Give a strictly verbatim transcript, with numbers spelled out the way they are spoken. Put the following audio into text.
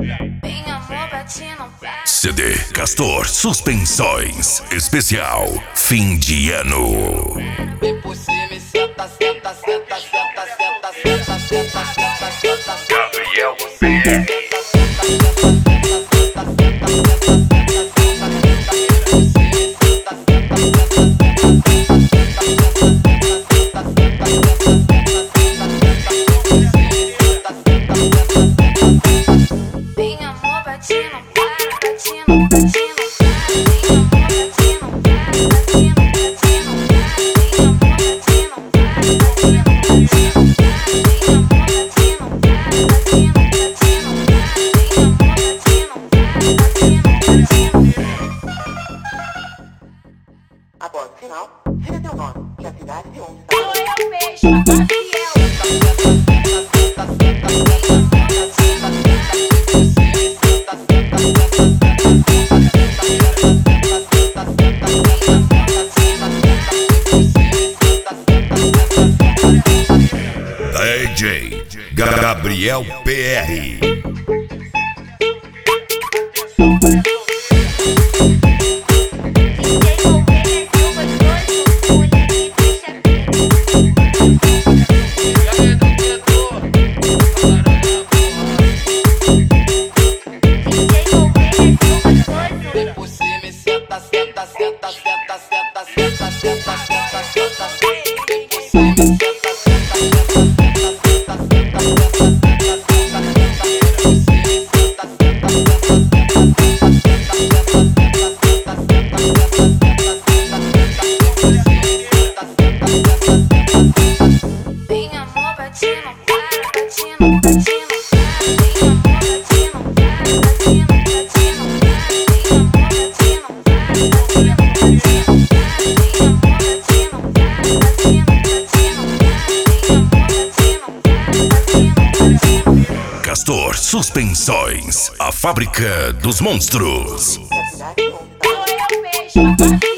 C D Castor Suspensões Especial Fim de Ano. Vem por cima e senta, senta, senta, senta, senta, senta, senta, senta, senta, Gabriel P R. Após o sinal, diga seu nome e a cidade de onde está. Eu mesmo, D J Gabriel P R. Castor Suspensões, a fábrica dos monstros. E a cidade de onde está. eu mesmo.